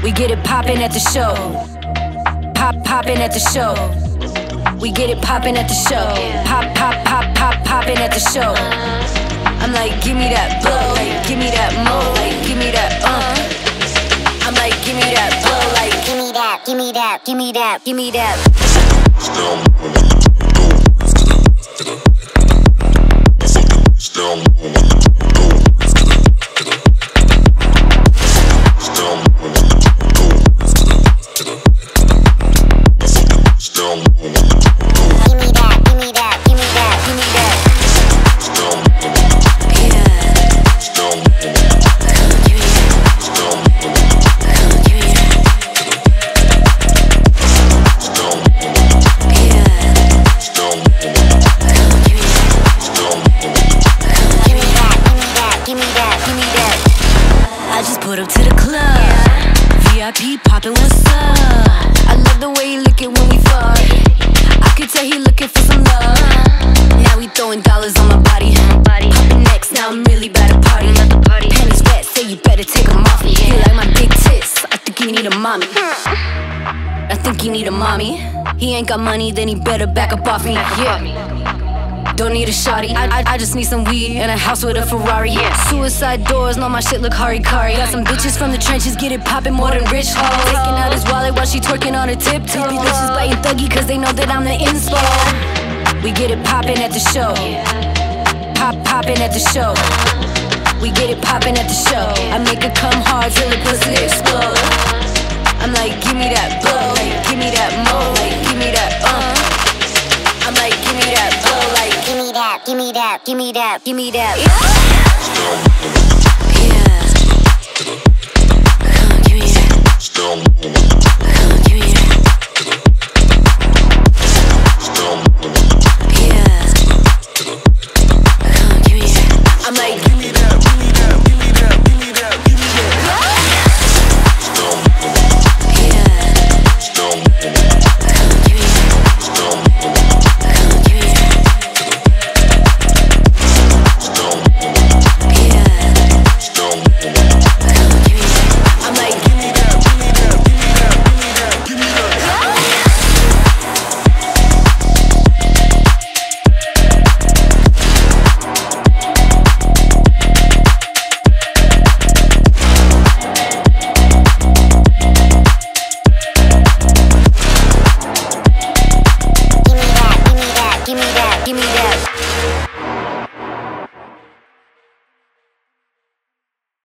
We get it poppin' at the show. Poppin' at the show. We get it poppin' at the show. Poppin' at the show. I'm like, give me that blow, like, give me that mo, like, give me that, I'm like, give me that blow, like, give me that, give me that, give me that, give me that. Put up to the club, VIP poppin', what's up? I love the way he lookin' when we fuck. I could tell he looking for some love. Now we throwing dollars on my body. Poppin' next, now I'm really bad at party. Pennies fat, say you better take them off me. You like my big tits, I think you need a mommy. I think you need a mommy. He ain't got money, then he better back up off me. Yeah. Don't need a shawty, I just need some weed and a house with a Ferrari. Suicide doors, know my shit look Harikari. Got some bitches from the trenches, get it poppin' more than rich hoes. Taking out his wallet while she twerking on her tiptoes. These bitches biting thuggy cause they know that I'm the inspo. We get it poppin' at the show. Poppin' at the show. We get it poppin' at the show. I make her come hard till the pussy explode. I'm like, give me that blow, like, give me that mo, like, give me that, I'm like, give me that blow, like, give me that, give me that, give me that, give me that. Yeah. Come on, give me that. Come on, give me that. Yeah. Come on, give me that. I'm like.